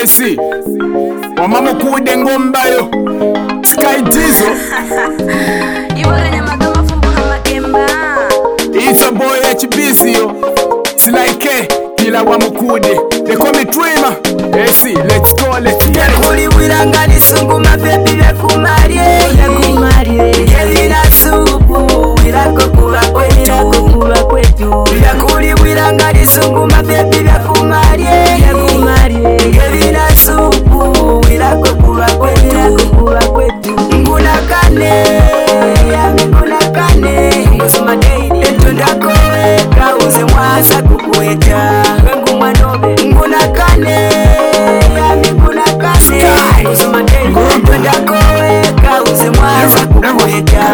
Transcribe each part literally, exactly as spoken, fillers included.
Esi Wamama kude ngombayo Sky Tizo Iwala nyamaga mafumbo na makemba It's a boy H B C yo Silaike Kila wamukude They call me Dreamer Esi let's go let's get it Kuli wilanga lisungu mapepi vyakumarie Vyakumarie Kevina supu Wilako kuwa kwetu Wilako kuwa kwetu Vyakuli wilanga lisungu mapepi vyakumarie Vyakumarie Kevina supu Wilako kuwa kwetu Wilako kuwa kwetu Nguna kane Yami nguna kane Ngosuma daily Eto ndako weka Uze mwasa kukueta Wengu mwanobe Nguna kane Yami nguna kane Ngosuma daily Eto ndako weka Uze mwasa kukueta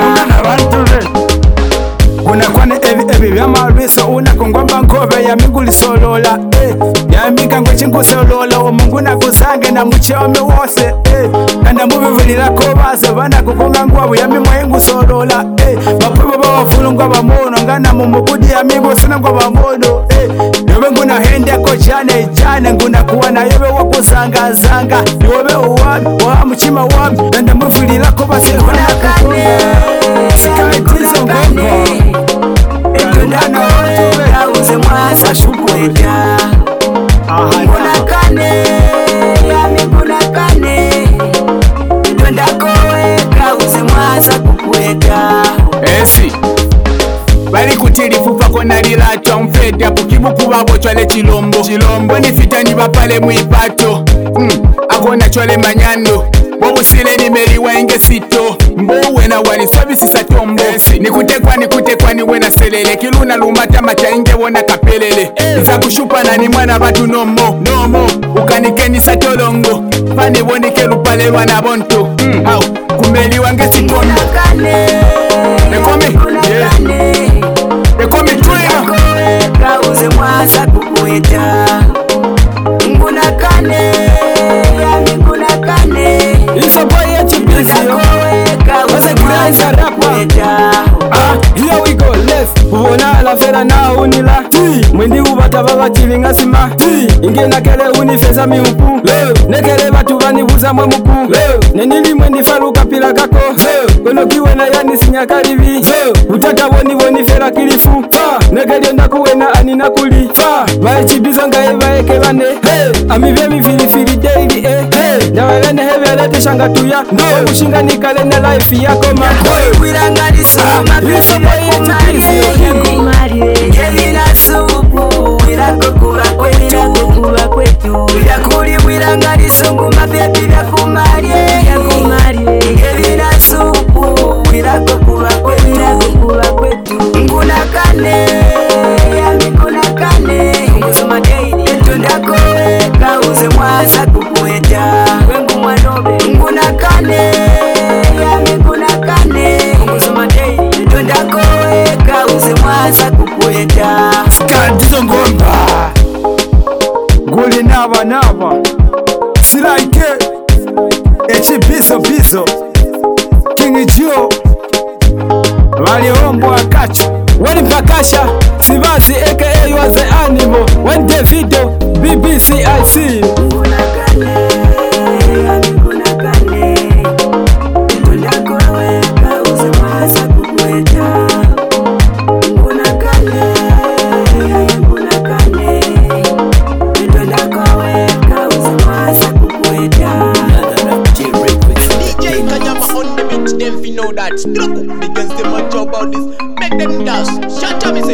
Unakwane evi evi vya mariso unakongomba nkove ya miguli solola eh. Ya minga ngwe chingu solola Omungu na kusange na mcheome wose eh. Kanda mubi lako baso Bana kukonga ngwabu ya mimwengu solola eh. Mapubo bawa fulu ngwaba mono Ngana mumubudi ya migo sina ngwaba mono eh. Yobe nguna hende ko chane chane Nguna kuwana yobe wakusanga zanga Yobe uwami wa mchima wami Nanda mubi lako basi Nguna kane Yami nguna kane Ndako weka uze mwasa kukueta Nguna kane Yami nguna kane Ndako weka uze mwasa kukueta Esi Bali kutilifu pako nalilatwa mfete Apo kibuku babo chwale chilombo Chilombo ni fitani bapale muipato mm. Akona chwale manyando Wabusile ni meri wenge sito Mbowe na wani service satombo Nikutekwa nikutekwa ni wena selele Kiluna lumata macha inge wona kapelele Nisa kushupa na ni mwana batu nomo Nomo Ukanikeni satolongo Fani wonike lupale wana bonto mm. Hau Kumeli wange sitombo Nguna Nekomi Yeah Nekomi Dreamer Ndako weka uze mwasa kukueta Nguna kane Yami nguna kane It's a boy H B C yo What's a grand rapper? Ah, here we go, let's Uona la fera na unila Mwindi ubata baba chilinga sima Inge na kele unifeza miupu Nekele batu bani buza mwe mupu Nenili mwendi faruka pila kako Kono kiwe na yani sinyaka livi Utata woni woni fera kilifu Nekele onda kuwena anina kuli Bae chibizo nga eva eke bane Amivye mifili fili daily eh Ndawelene hebe alete shanga tuya Ndo ushinga nikale na life yako man Wilanga lisuma mapepi vyakumarie Kevina supu Wilako kuwa kwetu Vyakuli wilanga lisungu mapepi vyakumarie Kevina supu Wilako kuwa kwetu Nguna kane Yami nguna kane Ngosuma daily Eto ndako weka Uze mwasa kukueta Wengu mwanobe Nguna kane Yami nguna kane Ngosuma daily Eto ndako weka Uze mwasa kukueta Skadizo ngomba Guli naba naba Silaike Echi biso biso King Joe Wali ombo akachu Wali mpakasha Sivazi aka you are the animal When Davido B B C I C Nguna kane Yami nguna kane Eto ndako weka Uze mwasa kukueta Nguna kane Yami nguna kane Eto ndako weka Uze mwasa kukueta D J Kanyama on the beat, them fi know that. Look, because them much about this, make them dance. Shut up,